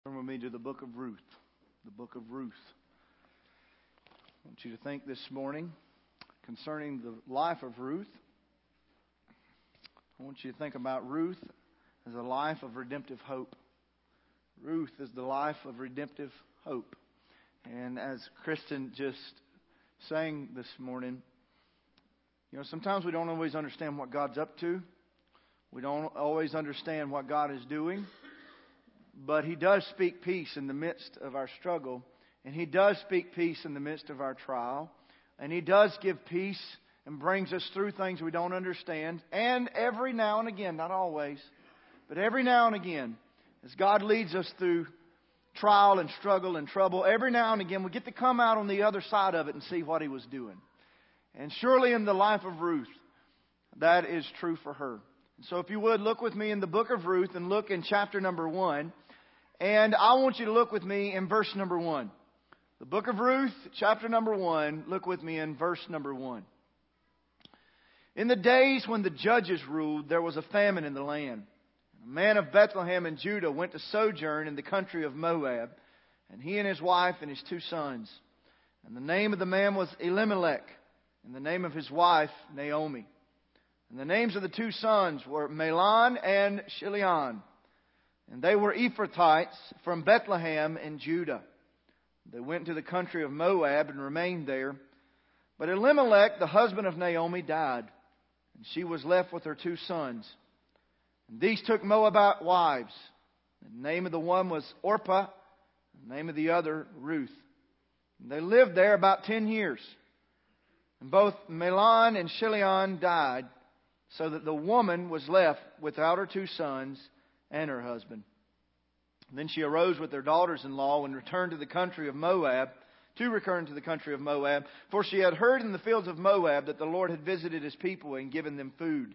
Turn with me to the book of Ruth. The book of Ruth. I want you to think this morning concerning the life of Ruth. I want you to think about Ruth as a life of redemptive hope. Ruth is the life of redemptive hope. And as Kristen just sang this morning, sometimes we don't always understand what God's up to. We don't always understand what God is doing. But He does speak peace in the midst of our struggle. And He does speak peace in the midst of our trial. And He does give peace and brings us through things we don't understand. And every now and again, not always, but every now and again, as God leads us through trial and struggle and trouble, every now and again we get to come out on the other side of it and see what He was doing. And surely in the life of Ruth, that is true for her. So if you would, look with me in the book of Ruth and look in chapter number 1. And I want you to look with me in verse number 1. The book of Ruth, chapter number 1. Look with me in verse number 1. In the days when the judges ruled, there was a famine in the land. A man of Bethlehem in Judah went to sojourn in the country of Moab, and he and his wife and his 2 sons. And the name of the man was Elimelech, and the name of his wife Naomi. And the names of the 2 sons were Mahlon and Chilion. And they were Ephrathites from Bethlehem in Judah. They went to the country of Moab and remained there. But Elimelech, the husband of Naomi, died, and she was left with her 2 sons. And these took Moabite wives. The name of the one was Orpah, the name of the other Ruth. And they lived there about 10 years. And both Mahlon and Chilion died, so that the woman was left without her 2 sons and her husband. And then she arose with her daughters-in-law and returned to the country of Moab, for she had heard in the fields of Moab that the Lord had visited His people and given them food.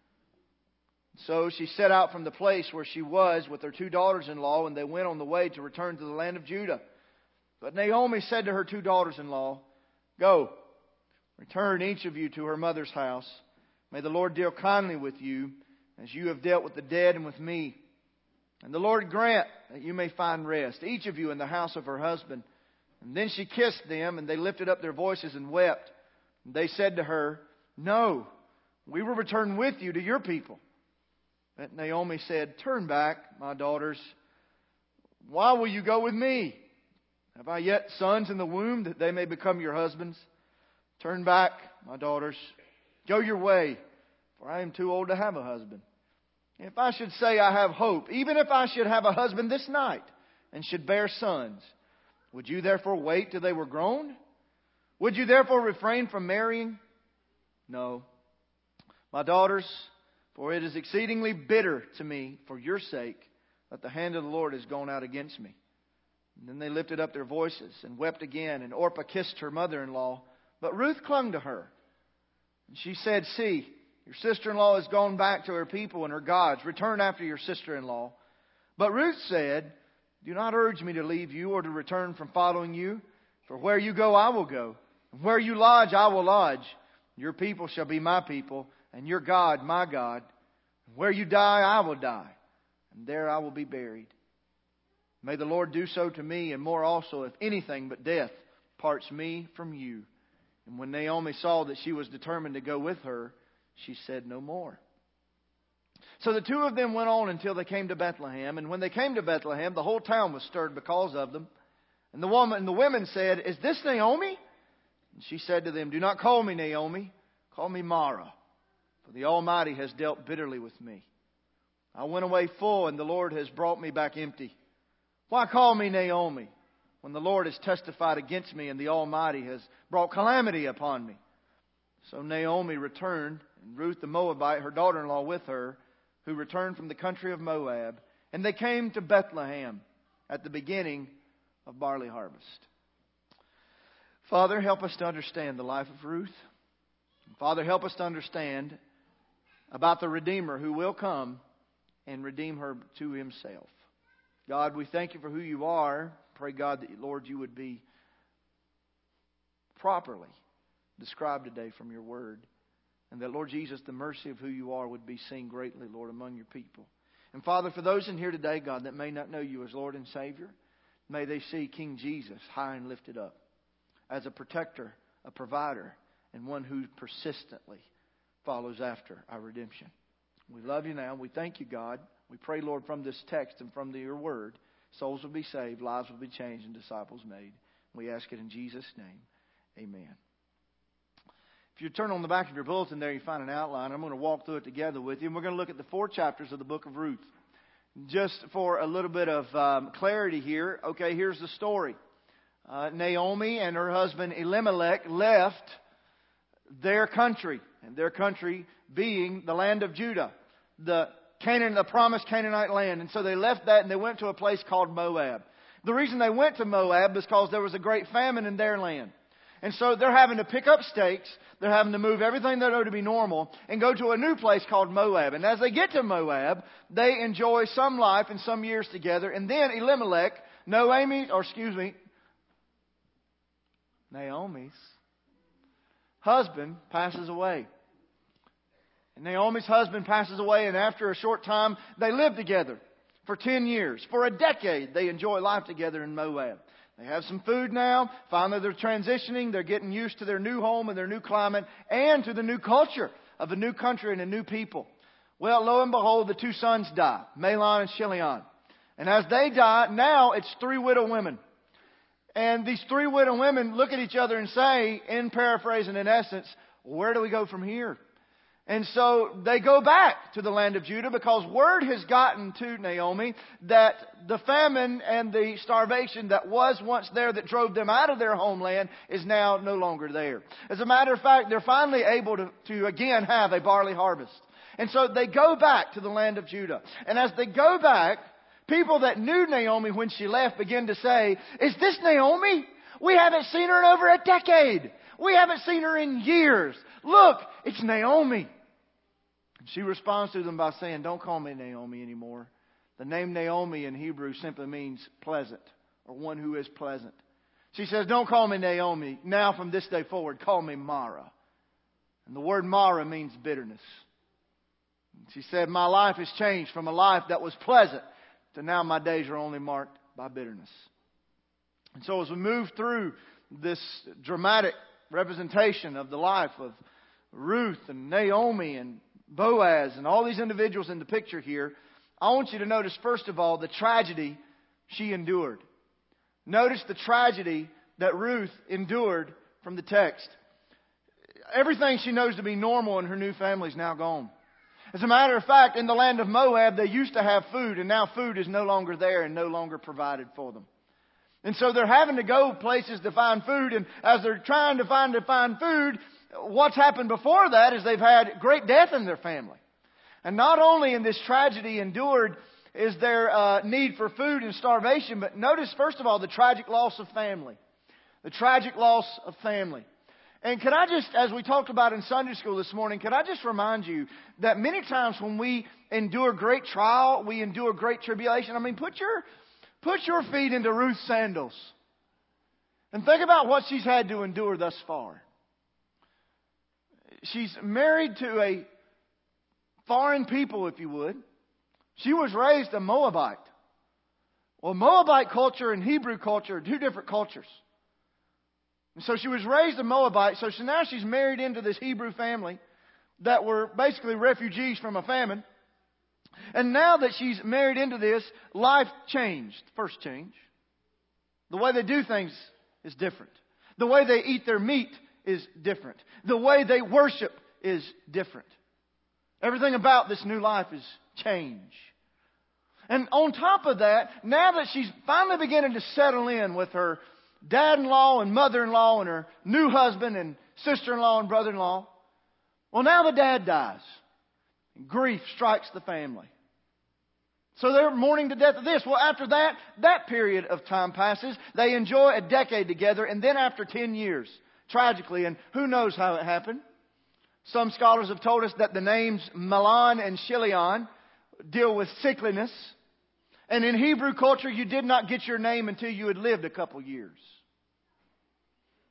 So she set out from the place where she was with her 2 daughters-in-law, and they went on the way to return to the land of Judah. But Naomi said to her 2 daughters-in-law, "Go, return each of you to her mother's house. May the Lord deal kindly with you, as you have dealt with the dead and with me. And the Lord grant that you may find rest, each of you in the house of her husband." And then she kissed them, and they lifted up their voices and wept. And they said to her, "No, we will return with you to your people." But Naomi said, "Turn back, my daughters. Why will you go with me? Have I yet sons in the womb that they may become your husbands? Turn back, my daughters. Go your way, for I am too old to have a husband. If I should say I have hope, even if I should have a husband this night and should bear sons, would you therefore wait till they were grown? Would you therefore refrain from marrying? No, my daughters, for it is exceedingly bitter to me for your sake that the hand of the Lord has gone out against me." And then they lifted up their voices and wept again, and Orpah kissed her mother-in-law, but Ruth clung to her. And she said, "See, your sister-in-law has gone back to her people and her gods. Return after your sister-in-law." But Ruth said, "Do not urge me to leave you or to return from following you. For where you go, I will go. And where you lodge, I will lodge. Your people shall be my people, and your God, my God. And where you die, I will die, and there I will be buried. May the Lord do so to me, and more also, if anything but death parts me from you." And when Naomi saw that she was determined to go with her, she said no more. So the 2 of them went on until they came to Bethlehem. And when they came to Bethlehem, the whole town was stirred because of them. And the women said, "Is this Naomi?" And she said to them, "Do not call me Naomi. Call me Mara. For the Almighty has dealt bitterly with me. I went away full, and the Lord has brought me back empty. Why call me Naomi, when the Lord has testified against me, and the Almighty has brought calamity upon me?" So Naomi returned, and Ruth the Moabite, her daughter-in-law, with her, who returned from the country of Moab. And they came to Bethlehem at the beginning of barley harvest. Father, help us to understand the life of Ruth. Father, help us to understand about the Redeemer who will come and redeem her to Himself. God, we thank You for who You are. Pray, God, that, Lord, You would be properly described today from Your Word. And that, Lord Jesus, the mercy of who You are would be seen greatly, Lord, among Your people. And Father, for those in here today, God, that may not know You as Lord and Savior, may they see King Jesus high and lifted up as a protector, a provider, and one who persistently follows after our redemption. We love You now. We thank You, God. We pray, Lord, from this text and from Your Word, souls will be saved, lives will be changed, and disciples made. We ask it in Jesus' name. Amen. If you turn on the back of your bulletin there, you find an outline. I'm going to walk through it together with you. And we're going to look at the 4 chapters of the book of Ruth. Just for a little bit of clarity here. Okay, here's the story. Naomi and her husband Elimelech left their country. And their country being the land of Judah. The promised Canaanite land. And so they left that and they went to a place called Moab. The reason they went to Moab is because there was a great famine in their land. And so they're having to pick up stakes. They're having to move everything they know to be normal and go to a new place called Moab. And as they get to Moab, they enjoy some life and some years together. And then Elimelech, Naomi's husband passes away. And Naomi's husband passes away, and after a short time, they live together for 10 years. For a decade, they enjoy life together in Moab. They have some food now. Finally, they're transitioning. They're getting used to their new home and their new climate and to the new culture of a new country and a new people. Well, lo and behold, the 2 sons die, Mahlon and Chilion. And as they die, now it's 3 widow women. And these 3 widow women look at each other and say, in paraphrase and in essence, where do we go from here? And so they go back to the land of Judah because word has gotten to Naomi that the famine and the starvation that was once there that drove them out of their homeland is now no longer there. As a matter of fact, they're finally able to again have a barley harvest. And so they go back to the land of Judah. And as they go back, people that knew Naomi when she left begin to say, is this Naomi? We haven't seen her in over a decade. We haven't seen her in years. Look, it's Naomi. She responds to them by saying, don't call me Naomi anymore. The name Naomi in Hebrew simply means pleasant, or one who is pleasant. She says, don't call me Naomi. Now from this day forward, call me Mara. And the word Mara means bitterness. She said, my life has changed from a life that was pleasant to now my days are only marked by bitterness. And so as we move through this dramatic representation of the life of Ruth and Naomi and Boaz and all these individuals in the picture here, I want you to notice, first of all, the tragedy she endured. Notice the tragedy that Ruth endured from the text. Everything she knows to be normal in her new family is now gone. As a matter of fact, in the land of Moab, they used to have food, and now food is no longer there and no longer provided for them. And so they're having to go places to find food, and as they're trying to find food, what's happened before that is they've had great death in their family. And not only in this tragedy endured is there need for food and starvation, but notice, first of all, the tragic loss of family. The tragic loss of family. And can I just, as we talked about in Sunday school this morning, can I just remind you that many times when we endure great trial, we endure great tribulation. I mean, put your feet into Ruth's sandals. And think about what she's had to endure thus far. She's married to a foreign people, if you would. She was raised a Moabite. Well, Moabite culture and Hebrew culture are 2 different cultures. And so she was raised a Moabite. So now she's married into this Hebrew family that were basically refugees from a famine. And now that she's married into this, life changed. First change. The way they do things is different. The way they eat their meat is different. The way they worship is different. Everything about this new life is change. And on top of that, now that she's finally beginning to settle in with her dad-in-law and mother-in-law and her new husband and sister-in-law and brother-in-law, well, now the dad dies. Grief strikes the family. So they're mourning to death of this. Well, after that period of time passes. They enjoy a decade together. And then after 10 years, tragically, and who knows how it happened, some scholars have told us that the names Mahlon and Chilion deal with sickliness. And in Hebrew culture, you did not get your name until you had lived a couple years.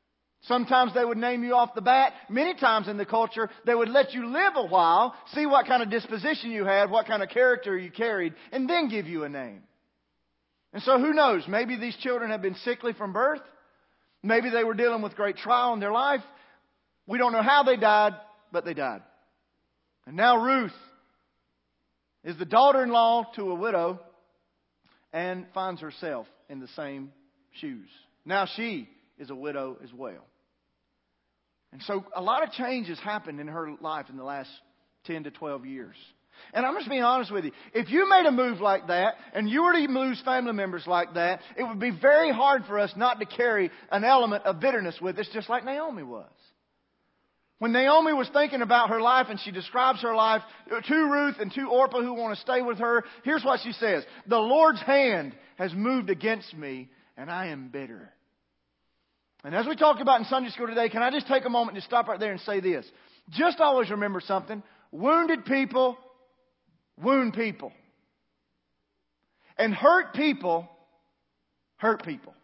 Sometimes they would name you off the bat. Many times in the culture, they would let you live a while, see what kind of disposition you had, what kind of character you carried, and then give you a name. And so who knows? Maybe these children have been sickly from birth. Maybe they were dealing with great trial in their life. We don't know how they died, but they died. And now Ruth is the daughter-in-law to a widow and finds herself in the same shoes. Now she is a widow as well. And so a lot of change has happened in her life in the last 10 to 12 years. And I'm just being honest with you. If you made a move like that, and you were to lose family members like that, it would be very hard for us not to carry an element of bitterness with us, just like Naomi was. When Naomi was thinking about her life, and she describes her life to Ruth and to Orpah who want to stay with her, here's what she says. The Lord's hand has moved against me, and I am bitter. And as we talked about in Sunday school today, can I just take a moment to stop right there and say this? Just always remember something. Wounded people wound people. And hurt people hurt people.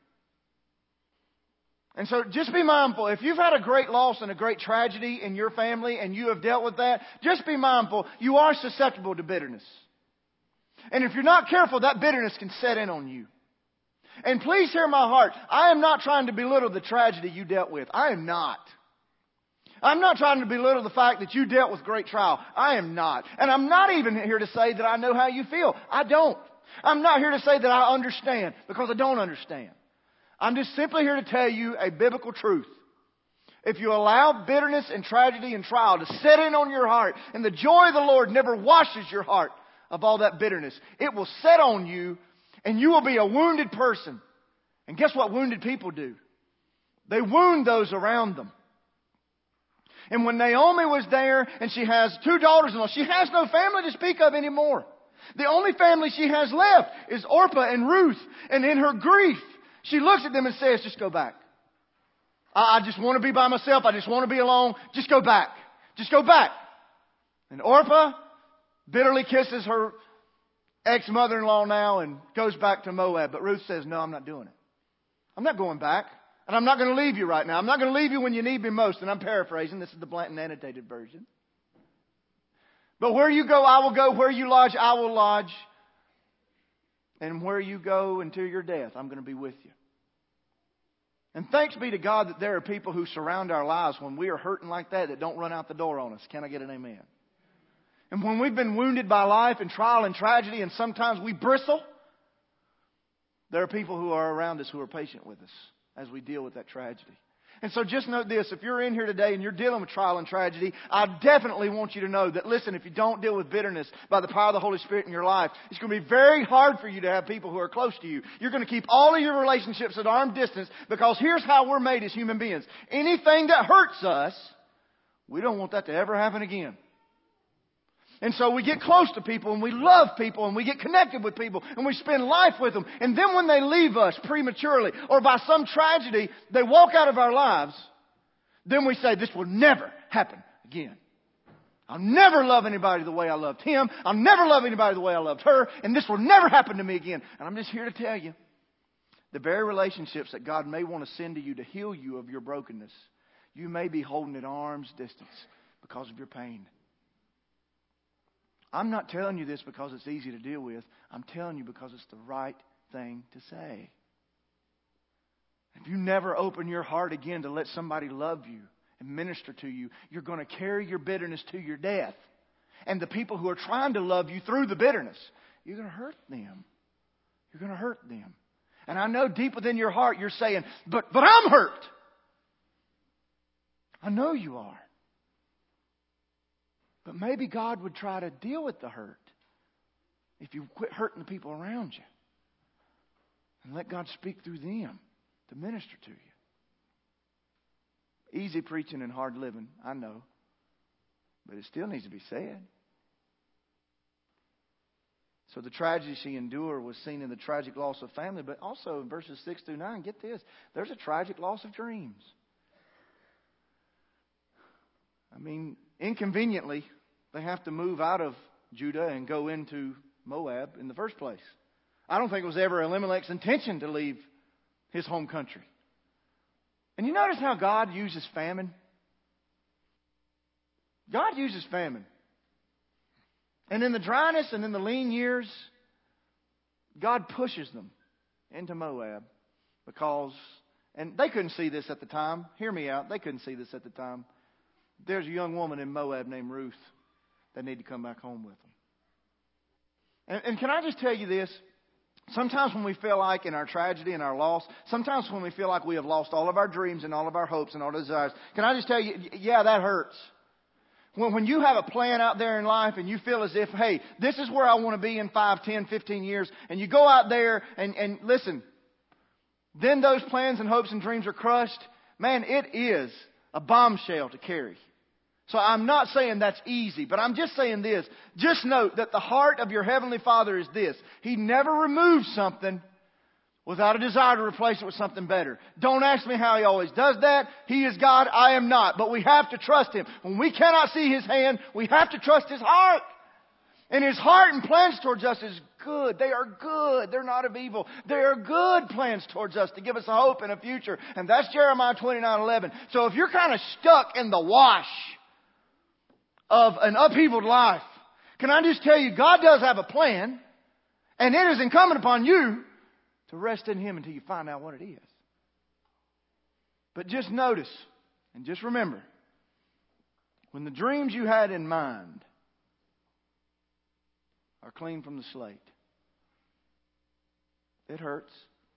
And so just be mindful. If you've had a great loss and a great tragedy in your family and you have dealt with that, just be mindful. You are susceptible to bitterness. And if you're not careful, that bitterness can set in on you. And please hear my heart. I am not trying to belittle the tragedy you dealt with. I am not. I'm not trying to belittle the fact that you dealt with great trial. I am not. And I'm not even here to say that I know how you feel. I don't. I'm not here to say that I understand, because I don't understand. I'm just simply here to tell you a biblical truth. If you allow bitterness and tragedy and trial to set in on your heart, and the joy of the Lord never washes your heart of all that bitterness, it will set on you, and you will be a wounded person. And guess what wounded people do? They wound those around them. And when Naomi was there and she has 2 daughters-in-law, she has no family to speak of anymore. The only family she has left is Orpah and Ruth. And in her grief, she looks at them and says, just go back. I just want to be by myself. I just want to be alone. Just go back. Just go back. And Orpah bitterly kisses her ex-mother-in-law now and goes back to Moab. But Ruth says, no, I'm not doing it. I'm not going back. And I'm not going to leave you right now. I'm not going to leave you when you need me most. And I'm paraphrasing. This is the Blanton annotated version. But where you go, I will go. Where you lodge, I will lodge. And where you go until your death, I'm going to be with you. And thanks be to God that there are people who surround our lives when we are hurting like that don't run out the door on us. Can I get an amen? And when we've been wounded by life and trial and tragedy, and sometimes we bristle, there are people who are around us who are patient with us as we deal with that tragedy. And so just note this. If you're in here today and you're dealing with trial and tragedy, I definitely want you to know that, listen, if you don't deal with bitterness by the power of the Holy Spirit in your life, it's going to be very hard for you to have people who are close to you. You're going to keep all of your relationships at arm's distance, because here's how we're made as human beings. Anything that hurts us, we don't want that to ever happen again. And so we get close to people and we love people and we get connected with people and we spend life with them. And then when they leave us prematurely or by some tragedy, they walk out of our lives, then we say, this will never happen again. I'll never love anybody the way I loved him. I'll never love anybody the way I loved her. And this will never happen to me again. And I'm just here to tell you, the very relationships that God may want to send to you to heal you of your brokenness, you may be holding at arm's distance because of your pain. I'm not telling you this because it's easy to deal with. I'm telling you because it's the right thing to say. If you never open your heart again to let somebody love you and minister to you, you're going to carry your bitterness to your death. And the people who are trying to love you through the bitterness, you're going to hurt them. You're going to hurt them. And I know deep within your heart you're saying, but I'm hurt. I know you are. But maybe God would try to deal with the hurt if you quit hurting the people around you and let God speak through them to minister to you. Easy preaching and hard living, I know. But it still needs to be said. So the tragedy she endured was seen in the tragic loss of family, but also in verses 6 through 9, get this, there's a tragic loss of dreams. I mean, inconveniently, they have to move out of Judah and go into Moab in the first place. I don't think it was ever Elimelech's intention to leave his home country. And you notice how God uses famine? God uses famine. And in the dryness and in the lean years, God pushes them into Moab because, and they couldn't see this at the time. Hear me out. They couldn't see this at the time. There's a young woman in Moab named Ruth that need to come back home with them. And can I just tell you this? Sometimes when we feel like in our tragedy and our loss, sometimes when we feel like we have lost all of our dreams and all of our hopes and all our desires, can I just tell you, yeah, that hurts. When you have a plan out there in life and you feel as if, hey, this is where I want to be in 5, 10, 15 years, and you go out there and listen, then those plans and hopes and dreams are crushed. Man, it is a bombshell to carry. So I'm not saying that's easy, but I'm just saying this. Just note that the heart of your Heavenly Father is this. He never removes something without a desire to replace it with something better. Don't ask me how He always does that. He is God, I am not. But we have to trust Him. When we cannot see His hand, we have to trust His heart. And His heart and plans towards us is good. They are good. They're not of evil. They are good plans towards us to give us a hope and a future. And that's Jeremiah 29:11. So if you're kind of stuck in the wash of an upheavaled life, can I just tell you, God does have a plan. And it is incumbent upon you to rest in Him until you find out what it is. But just notice and just remember, when the dreams you had in mind are clean from the slate, it hurts.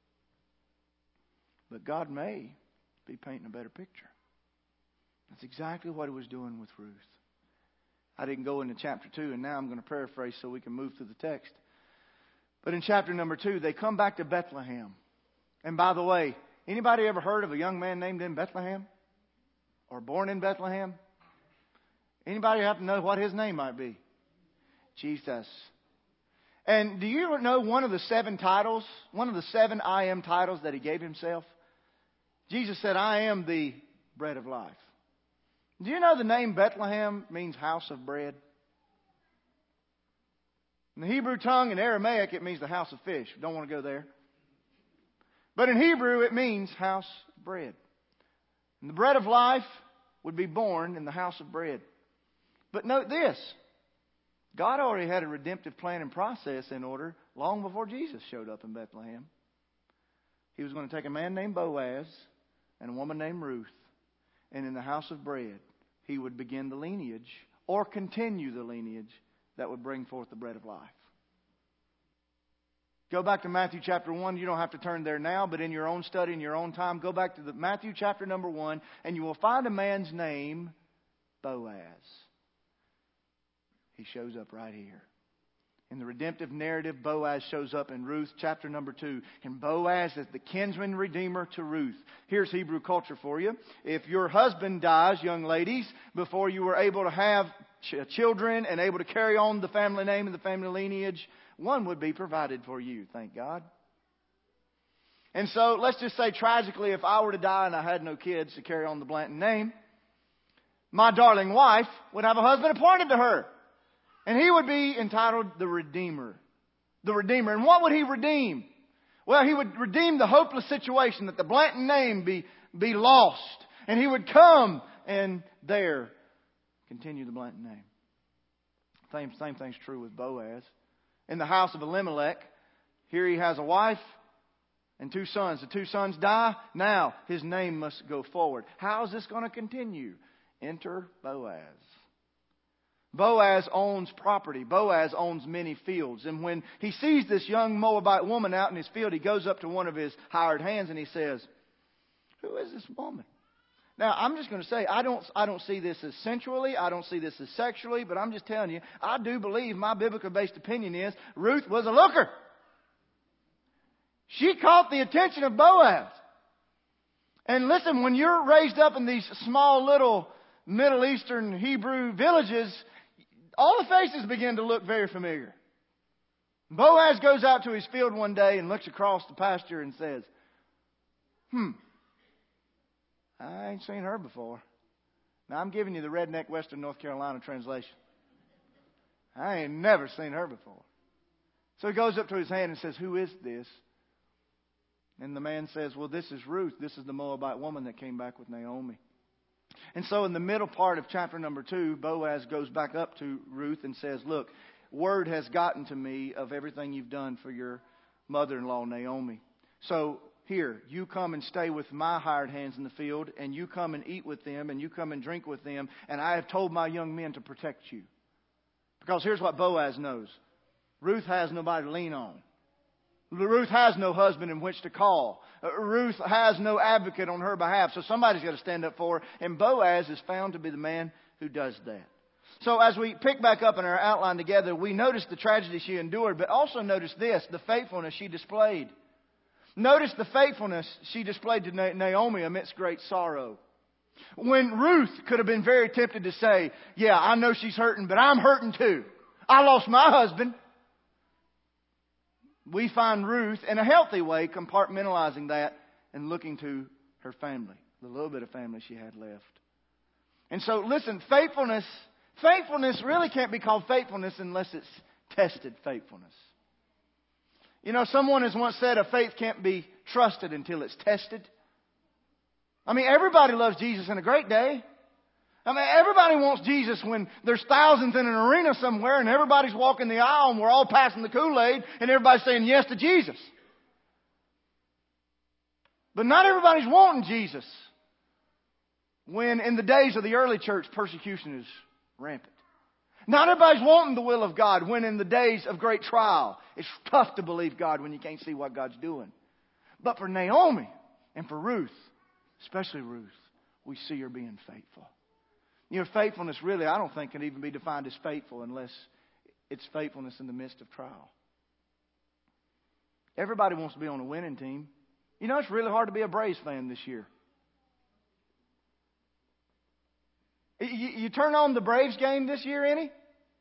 But God may be painting a better picture. That's exactly what He was doing with Ruth. I didn't go into chapter 2, and now I'm going to paraphrase so we can move through the text. But in chapter number 2, they come back to Bethlehem. And by the way, anybody ever heard of a young man named in Bethlehem? Or born in Bethlehem? Anybody happen to know what his name might be? Jesus. And do you know one of the 7 titles, one of the 7 I am titles that He gave Himself? Jesus said, I am the bread of life. Do you know the name Bethlehem means house of bread? In the Hebrew tongue and Aramaic, it means the house of fish. Don't want to go there. But in Hebrew, it means house of bread. And the bread of life would be born in the house of bread. But note this. God already had a redemptive plan and process in order long before Jesus showed up in Bethlehem. He was going to take a man named Boaz and a woman named Ruth. And in the house of bread, He would begin the lineage or continue the lineage that would bring forth the bread of life. Go back to Matthew chapter 1. You don't have to turn there now, but in your own study, in your own time, go back to Matthew chapter number 1, and you will find a man's name, Boaz. He shows up right here. In the redemptive narrative, Boaz shows up in Ruth chapter number 2. And Boaz is the kinsman redeemer to Ruth. Here's Hebrew culture for you. If your husband dies, young ladies, before you were able to have children and able to carry on the family name and the family lineage, one would be provided for you, thank God. And so let's just say tragically, if I were to die and I had no kids to carry on the Blanton name, my darling wife would have a husband appointed to her. And he would be entitled the Redeemer. The Redeemer. And what would he redeem? Well, he would redeem the hopeless situation that the Blanton name be lost. And he would come and there continue the Blanton name. Same thing's true with Boaz. In the house of Elimelech, here he has a wife and 2 sons. The 2 sons die. Now his name must go forward. How is this going to continue? Enter Boaz. Boaz owns property. Boaz owns many fields. And when he sees this young Moabite woman out in his field, he goes up to one of his hired hands and he says, "Who is this woman?" Now, I'm just going to say, I don't see this as sensually. I don't see this as sexually. But I'm just telling you, I do believe my biblical-based opinion is Ruth was a looker. She caught the attention of Boaz. And listen, when you're raised up in these small little Middle Eastern Hebrew villages, all the faces begin to look very familiar. Boaz goes out to his field one day and looks across the pasture and says, I ain't seen her before. Now, I'm giving you the redneck Western North Carolina translation. I ain't never seen her before. So he goes up to his hand and says, "Who is this?" And the man says, well, this is Ruth. This is the Moabite woman that came back with Naomi. And so in the middle part of chapter number 2, Boaz goes back up to Ruth and says, look, word has gotten to me of everything you've done for your mother-in-law, Naomi. So here, you come and stay with my hired hands in the field, and you come and eat with them, and you come and drink with them, and I have told my young men to protect you. Because here's what Boaz knows. Ruth has nobody to lean on. Ruth has no husband in which to call. Ruth has no advocate on her behalf. So somebody's got to stand up for her. And Boaz is found to be the man who does that. So as we pick back up in our outline together, we notice the tragedy she endured, but also notice this, the faithfulness she displayed. Notice the faithfulness she displayed to Naomi amidst great sorrow. When Ruth could have been very tempted to say, yeah, I know she's hurting, but I'm hurting too. I lost my husband. We find Ruth, in a healthy way, compartmentalizing that and looking to her family, the little bit of family she had left. And so, listen, faithfulness really can't be called faithfulness unless it's tested faithfulness. You know, someone has once said a faith can't be trusted until it's tested. I mean, everybody loves Jesus in a great day. I mean, everybody wants Jesus when there's thousands in an arena somewhere and everybody's walking the aisle and we're all passing the Kool-Aid and everybody's saying yes to Jesus. But not everybody's wanting Jesus when in the days of the early church persecution is rampant. Not everybody's wanting the will of God when in the days of great trial it's tough to believe God when you can't see what God's doing. But for Naomi and for Ruth, especially Ruth, we see her being faithful. You know, faithfulness really, I don't think, can even be defined as faithful unless it's faithfulness in the midst of trial. Everybody wants to be on a winning team. You know, it's really hard to be a Braves fan this year. You turn on the Braves game this year, any?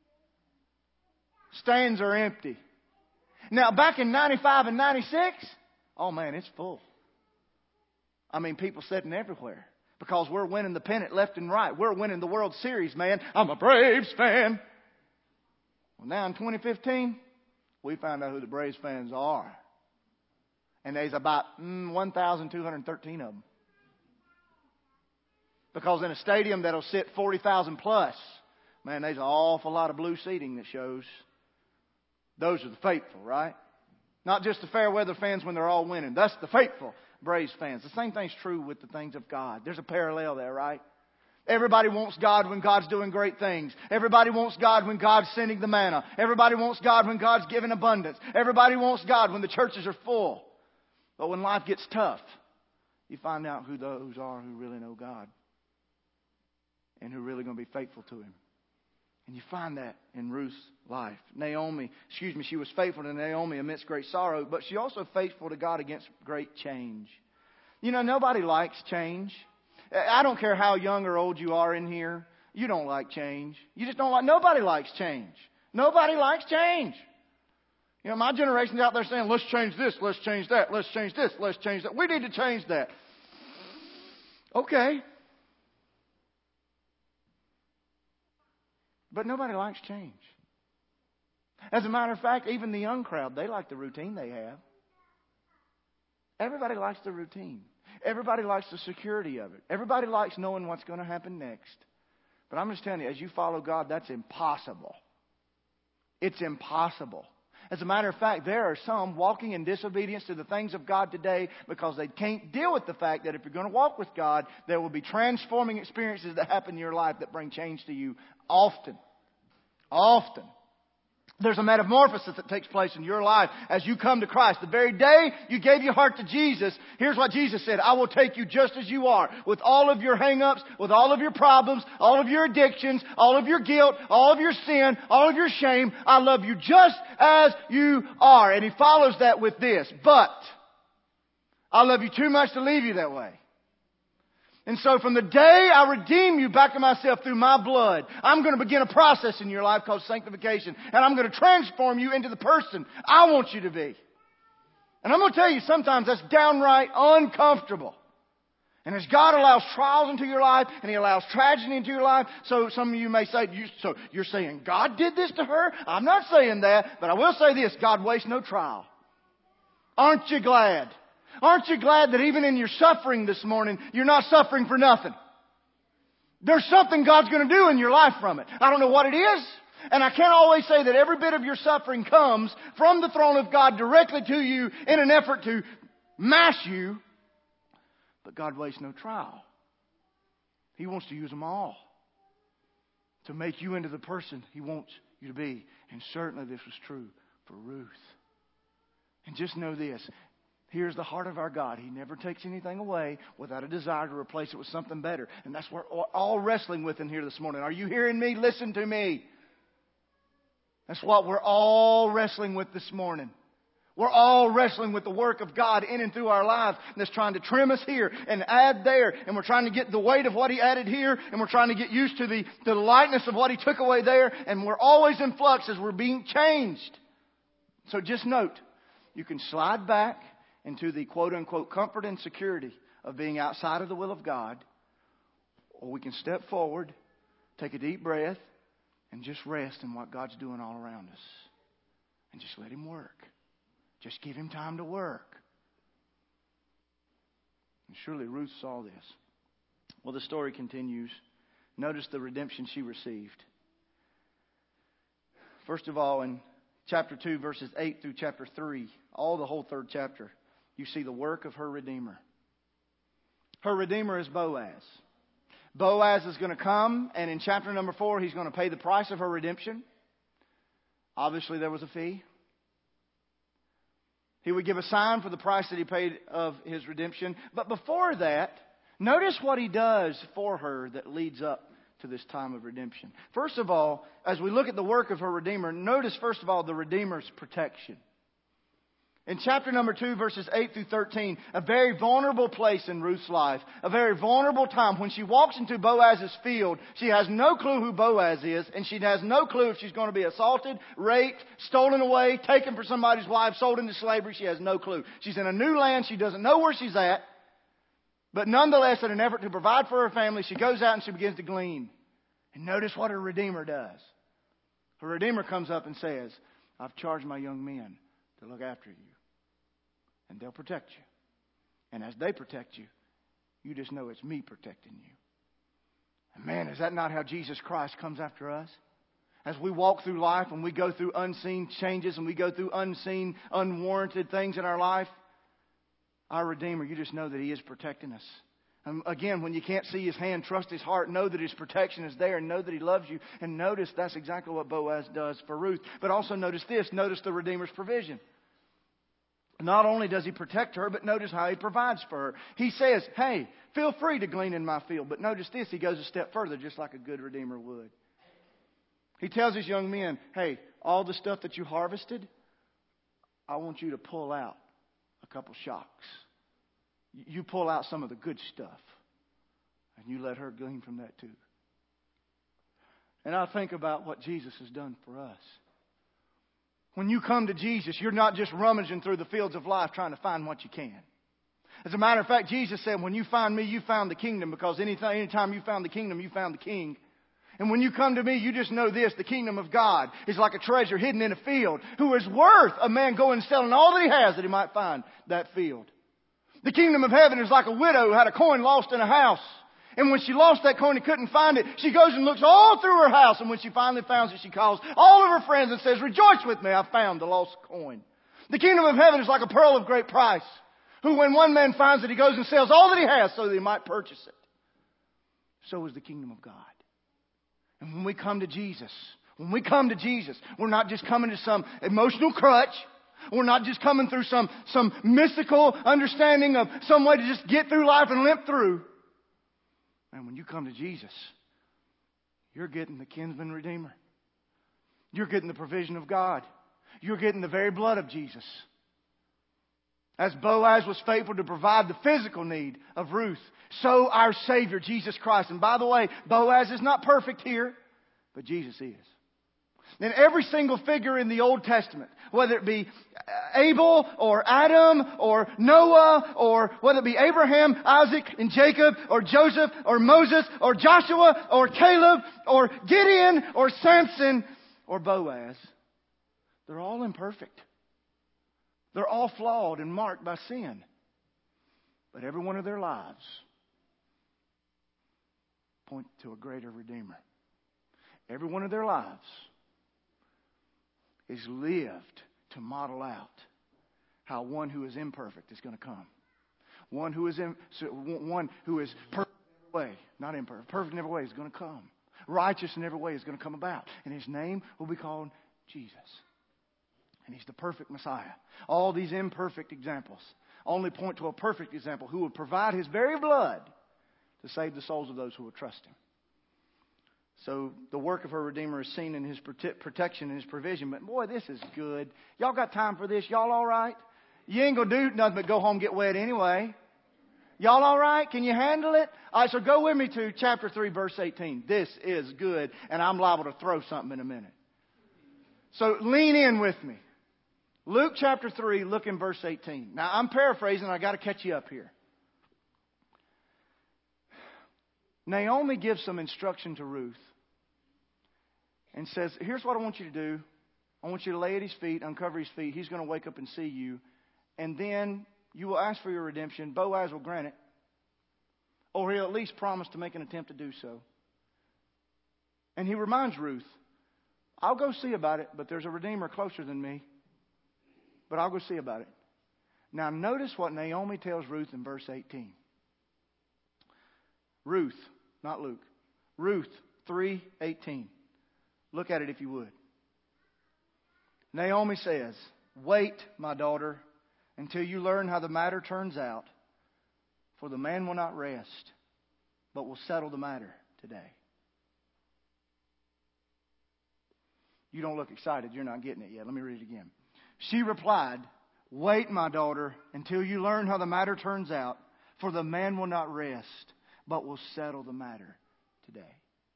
Stands are empty. Now, back in 95 and 96, oh man, it's full. I mean, people sitting everywhere. Because we're winning the pennant left and right. We're winning the World Series, man. I'm a Braves fan. Well, now in 2015, we found out who the Braves fans are. And there's about 1,213 of them. Because in a stadium that'll sit 40,000 plus, man, there's an awful lot of blue seating that shows. Those are the faithful, right? Not just the fair weather fans when they're all winning. That's the faithful Braves fans. The same thing's true with the things of God. There's a parallel there, right? Everybody wants God when God's doing great things. Everybody wants God when God's sending the manna. Everybody wants God when God's giving abundance. Everybody wants God when the churches are full. But when life gets tough, you find out who those are who really know God and who are really going to be faithful to Him. And you find that in Ruth's life. She was faithful to Naomi amidst great sorrow, but she also faithful to God against great change. You know, nobody likes change. I don't care how young or old you are in here. You don't like change. You just don't like, nobody likes change. Nobody likes change. You know, my generation's out there saying, let's change this, let's change that, let's change this, let's change that. We need to change that. Okay. But nobody likes change. As a matter of fact, even the young crowd, they like the routine they have. Everybody likes the routine. Everybody likes the security of it. Everybody likes knowing what's going to happen next. But I'm just telling you, as you follow God, that's impossible. It's impossible. As a matter of fact, there are some walking in disobedience to the things of God today because they can't deal with the fact that if you're going to walk with God, there will be transforming experiences that happen in your life that bring change to you often. Often. There's a metamorphosis that takes place in your life as you come to Christ. The very day you gave your heart to Jesus, here's what Jesus said. I will take you just as you are, with all of your hang-ups, with all of your problems, all of your addictions, all of your guilt, all of your sin, all of your shame. I love you just as you are. And He follows that with this. But I love you too much to leave you that way. And so from the day I redeem you back to myself through my blood, I'm going to begin a process in your life called sanctification. And I'm going to transform you into the person I want you to be. And I'm going to tell you, sometimes that's downright uncomfortable. And as God allows trials into your life and He allows tragedy into your life, so some of you may say, so you're saying God did this to her? I'm not saying that, but I will say this, God wastes no trial. Aren't you glad? Aren't you glad that even in your suffering this morning, you're not suffering for nothing? There's something God's going to do in your life from it. I don't know what it is. And I can't always say that every bit of your suffering comes from the throne of God directly to you in an effort to mash you. But God wastes no trial. He wants to use them all to make you into the person He wants you to be. And certainly this was true for Ruth. And just know this. Here's the heart of our God. He never takes anything away without a desire to replace it with something better. And that's what we're all wrestling with in here this morning. Are you hearing me? Listen to me. That's what we're all wrestling with this morning. We're all wrestling with the work of God in and through our lives. That's trying to trim us here and add there. And we're trying to get the weight of what He added here. And we're trying to get used to the lightness of what He took away there. And we're always in flux as we're being changed. So just note, you can slide back into the quote-unquote comfort and security of being outside of the will of God. Or we can step forward, take a deep breath, and just rest in what God's doing all around us. And just let Him work. Just give Him time to work. And surely Ruth saw this. Well, the story continues. Notice the redemption she received. First of all, in chapter 2, verses 8 through chapter 3, all the whole third chapter, you see the work of her Redeemer. Her Redeemer is Boaz. Boaz is going to come, and in chapter number 4, he's going to pay the price of her redemption. Obviously, there was a fee. He would give a sign for the price that he paid of his redemption. But before that, notice what he does for her that leads up to this time of redemption. First of all, as we look at the work of her Redeemer, notice first of all the Redeemer's protection. In chapter number 2, verses 8 through 13, a very vulnerable place in Ruth's life. A very vulnerable time. When she walks into Boaz's field, she has no clue who Boaz is, and she has no clue if she's going to be assaulted, raped, stolen away, taken for somebody's wife, sold into slavery. She has no clue. She's in a new land. She doesn't know where she's at. But nonetheless, in an effort to provide for her family, she goes out and she begins to glean. And notice what her Redeemer does. Her Redeemer comes up and says, I've charged my young men to look after you. And they'll protect you. And as they protect you, you just know it's me protecting you. And man, is that not how Jesus Christ comes after us? As we walk through life and we go through unseen changes and we go through unseen, unwarranted things in our life, our Redeemer, you just know that He is protecting us. And again, when you can't see His hand, trust His heart. Know that His protection is there and know that He loves you. And notice that's exactly what Boaz does for Ruth. But also notice this. Notice the Redeemer's provision. Not only does He protect her, but notice how He provides for her. He says, hey, feel free to glean in my field. But notice this, He goes a step further, just like a good Redeemer would. He tells His young men, hey, all the stuff that you harvested, I want you to pull out a couple shocks. You pull out some of the good stuff. And you let her glean from that too. And I think about what Jesus has done for us. When you come to Jesus, you're not just rummaging through the fields of life trying to find what you can. As a matter of fact, Jesus said, when you find me, you found the kingdom. Because anytime you found the kingdom, you found the king. And when you come to me, you just know this. The kingdom of God is like a treasure hidden in a field, who is worth a man going and selling all that he has that he might find that field. The kingdom of heaven is like a widow who had a coin lost in a house. And when she lost that coin and couldn't find it, she goes and looks all through her house. And when she finally finds it, she calls all of her friends and says, rejoice with me, I found the lost coin. The kingdom of heaven is like a pearl of great price, who when one man finds it, he goes and sells all that he has so that he might purchase it. So is the kingdom of God. And when we come to Jesus, we're not just coming to some emotional crutch. We're not just coming through some mystical understanding of some way to just get through life and limp through. And when you come to Jesus, you're getting the kinsman redeemer. You're getting the provision of God. You're getting the very blood of Jesus. As Boaz was faithful to provide the physical need of Ruth, so our Savior, Jesus Christ. And by the way, Boaz is not perfect here, but Jesus is. And every single figure in the Old Testament, whether it be Abel or Adam or Noah, or whether it be Abraham, Isaac and Jacob or Joseph or Moses or Joshua or Caleb or Gideon or Samson or Boaz, they're all imperfect. They're all flawed and marked by sin. But every one of their lives point to a greater Redeemer. Every one of their lives is lived to model out how one who is imperfect is going to come. One who is perfect in every way, not imperfect, perfect in every way is going to come. Righteous in every way is going to come about. And His name will be called Jesus. And He's the perfect Messiah. All these imperfect examples only point to a perfect example who will provide His very blood to save the souls of those who will trust Him. So the work of her Redeemer is seen in His protection and His provision. But boy, this is good. Y'all got time for this? Y'all all right? You ain't going to do nothing but go home and get wet anyway. Y'all all right? Can you handle it? All right, so go with me to chapter 3, verse 18. This is good, and I'm liable to throw something in a minute. So lean in with me. Luke chapter 3, look in verse 18. Now, I'm paraphrasing. I got to catch you up here. Naomi gives some instruction to Ruth and says, here's what I want you to do. I want you to lay at his feet, uncover his feet. He's going to wake up and see you. And then you will ask for your redemption. Boaz will grant it. Or he'll at least promise to make an attempt to do so. And he reminds Ruth, I'll go see about it, but there's a Redeemer closer than me. But I'll go see about it. Now notice what Naomi tells Ruth in verse 18. Ruth, not Luke. Ruth 3:18. Look at it if you would. Naomi says, wait, my daughter, until you learn how the matter turns out. For the man will not rest, but will settle the matter today. You don't look excited. You're not getting it yet. Let me read it again. She replied, wait, my daughter, until you learn how the matter turns out. For the man will not rest, but will settle the matter today.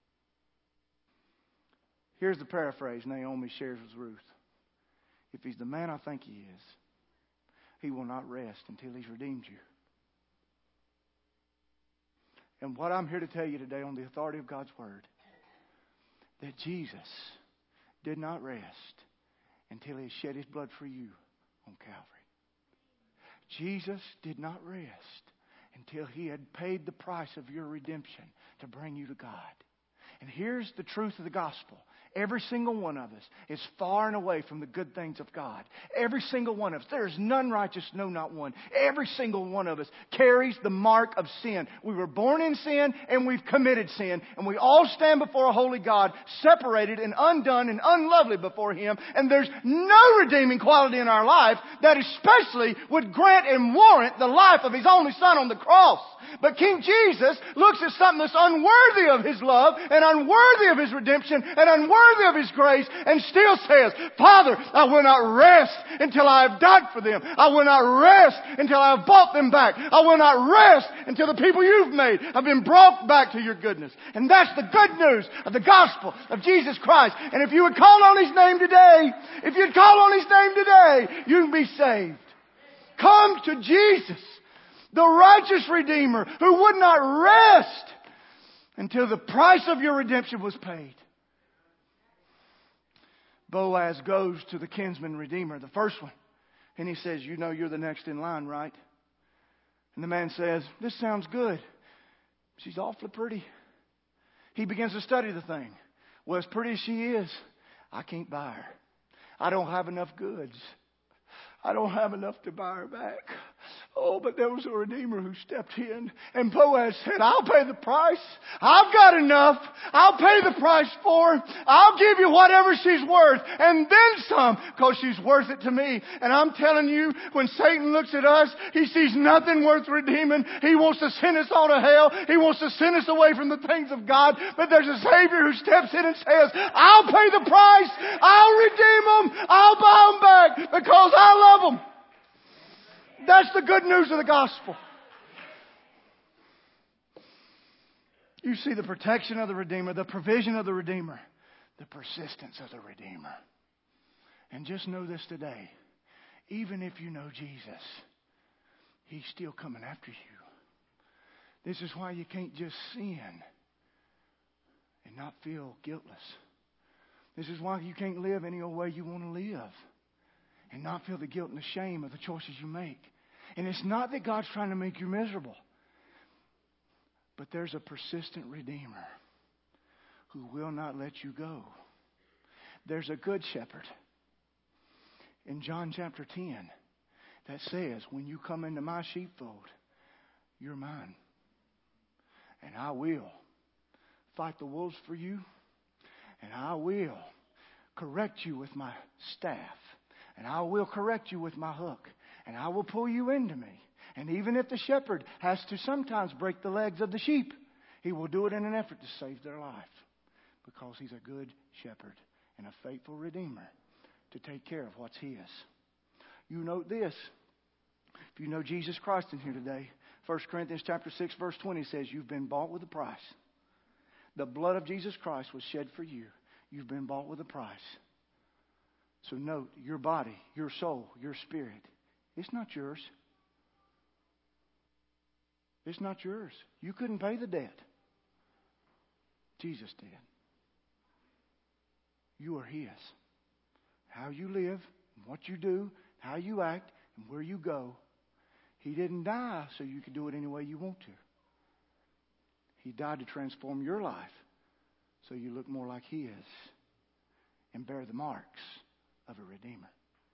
Here's the paraphrase Naomi shares with Ruth. If he's the man I think he is, he will not rest until he's redeemed you. And what I'm here to tell you today on the authority of God's Word, that Jesus did not rest until He shed His blood for you on Calvary. Jesus did not rest until He had paid the price of your redemption to bring you to God. And here's the truth of the gospel. Every single one of us is far and away from the good things of God. Every single one of us. There is none righteous, no, not one. Every single one of us carries the mark of sin. We were born in sin and we've committed sin. And we all stand before a holy God, separated and undone and unlovely before Him. And there's no redeeming quality in our life that especially would grant and warrant the life of His only Son on the cross. But King Jesus looks at something that's unworthy of His love and unworthy of His redemption and unworthy of His grace and still says, Father, I will not rest until I have died for them. I will not rest until I have bought them back. I will not rest until the people you've made have been brought back to your goodness. And that's the good news of the gospel of Jesus Christ. And if you would call on His name today, if you'd call on His name today, you can be saved. Come to Jesus, the righteous Redeemer who would not rest until the price of your redemption was paid. Boaz goes to the kinsman redeemer, the first one. And he says, you know you're the next in line, right? And the man says, this sounds good. She's awfully pretty. He begins to study the thing. Well, as pretty as she is, I can't buy her. I don't have enough goods. I don't have enough to buy her back. Oh, but there was a Redeemer who stepped in. And Boaz said, I'll pay the price. I've got enough. I'll pay the price for her. I'll give you whatever she's worth. And then some, because she's worth it to me. And I'm telling you, when Satan looks at us, he sees nothing worth redeeming. He wants to send us all to hell. He wants to send us away from the things of God. But there's a Savior who steps in and says, I'll pay the price. I'll redeem them. I'll buy them back because I love them. That's the good news of the gospel. You see the protection of the Redeemer, the provision of the Redeemer, the persistence of the Redeemer. And just know this today. Even if you know Jesus, He's still coming after you. This is why you can't just sin and not feel guiltless. This is why you can't live any old way you want to live and not feel the guilt and the shame of the choices you make. And it's not that God's trying to make you miserable. But there's a persistent Redeemer who will not let you go. There's a good shepherd in John chapter 10 that says, when you come into my sheepfold, you're mine. And I will fight the wolves for you. And I will correct you with my staff. And I will correct you with my hook. And I will pull you into me. And even if the shepherd has to sometimes break the legs of the sheep, he will do it in an effort to save their life. Because he's a good shepherd and a faithful Redeemer to take care of what's his. You note this. If you know Jesus Christ in here today, 1 Corinthians chapter 6 verse 20 says, you've been bought with a price. The blood of Jesus Christ was shed for you. You've been bought with a price. So note, your body, your soul, your spirit, it's not yours. It's not yours. You couldn't pay the debt. Jesus did. You are his. How you live, what you do, how you act, and where you go. He didn't die so you could do it any way you want to. He died to transform your life so you look more like his and bear the marks of a Redeemer.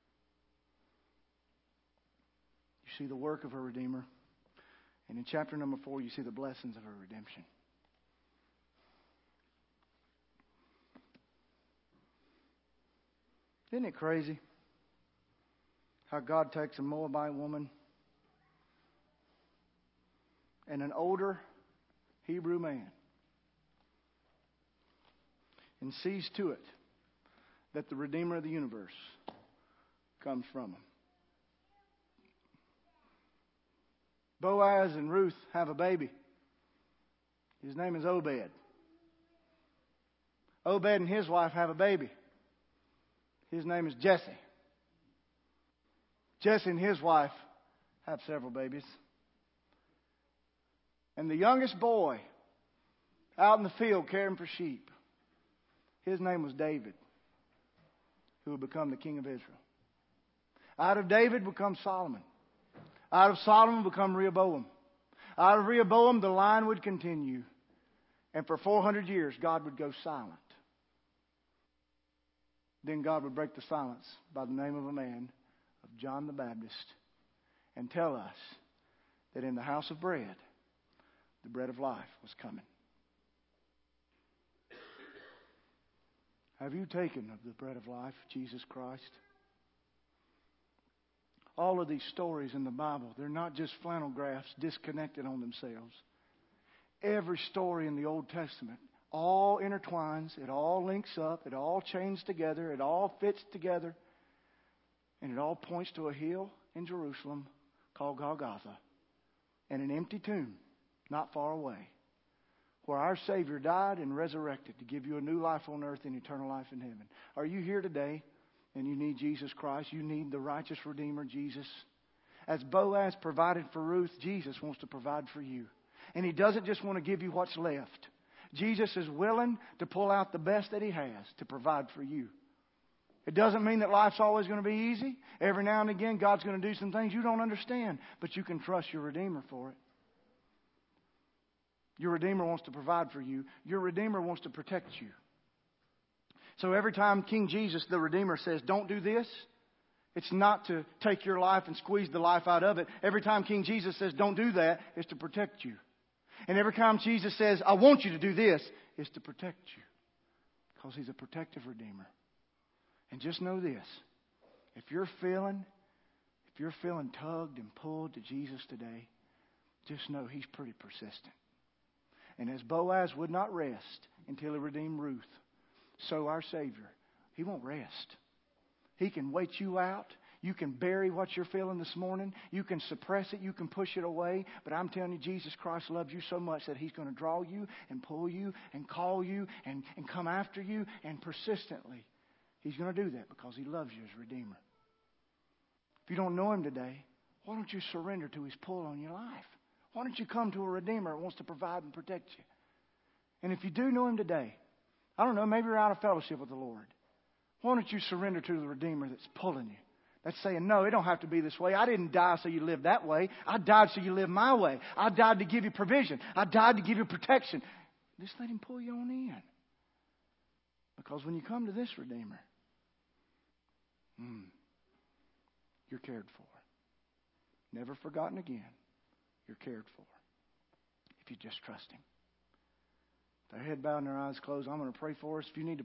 You see the work of a Redeemer. And in chapter number 4, you see the blessings of a redemption. Isn't it crazy how God takes a Moabite woman and an older Hebrew man and sees to it that the Redeemer of the universe comes from him. Boaz and Ruth have a baby. His name is Obed. Obed and his wife have a baby. His name is Jesse. Jesse and his wife have several babies. And the youngest boy out in the field caring for sheep, his name was David, who would become the king of Israel. Out of David would come Solomon. Out of Solomon would come Rehoboam. Out of Rehoboam, the line would continue. And for 400 years, God would go silent. Then God would break the silence by the name of a man, of John the Baptist, and tell us that in the house of bread, the bread of life was coming. Have you taken of the bread of life, Jesus Christ? All of these stories in the Bible, they're not just flannel graphs disconnected on themselves. Every story in the Old Testament all intertwines, it all links up, it all chains together, it all fits together, and it all points to a hill in Jerusalem called Golgotha and an empty tomb not far away where our Savior died and resurrected to give you a new life on earth and eternal life in heaven. Are you here today and you need Jesus Christ? You need the righteous Redeemer, Jesus. As Boaz provided for Ruth, Jesus wants to provide for you. And He doesn't just want to give you what's left. Jesus is willing to pull out the best that He has to provide for you. It doesn't mean that life's always going to be easy. Every now and again, God's going to do some things you don't understand. But you can trust your Redeemer for it. Your Redeemer wants to provide for you. Your Redeemer wants to protect you. So every time King Jesus, the Redeemer, says, don't do this, it's not to take your life and squeeze the life out of it. Every time King Jesus says, don't do that, it's to protect you. And every time Jesus says, I want you to do this, it's to protect you. Because He's a protective Redeemer. And just know this. If you're feeling tugged and pulled to Jesus today, just know He's pretty persistent. And as Boaz would not rest until He redeemed Ruth, so our Savior, He won't rest. He can wait you out. You can bury what you're feeling this morning. You can suppress it. You can push it away. But I'm telling you, Jesus Christ loves you so much that He's going to draw you and pull you and call you and come after you. And persistently, He's going to do that because He loves you as Redeemer. If you don't know Him today, why don't you surrender to His pull on your life? Why don't you come to a Redeemer who wants to provide and protect you? And if you do know Him today, I don't know, maybe you're out of fellowship with the Lord. Why don't you surrender to the Redeemer that's pulling you That's saying, no, it don't have to be this way. I didn't die so you live that way. I died so you live my way. I died to give you provision. I died to give you protection. Just let Him pull you on in. Because when you come to this Redeemer, you're cared for. Never forgotten again. You're cared for. If you just trust Him. With our head bowed and our eyes closed, I'm going to pray for us. If you need to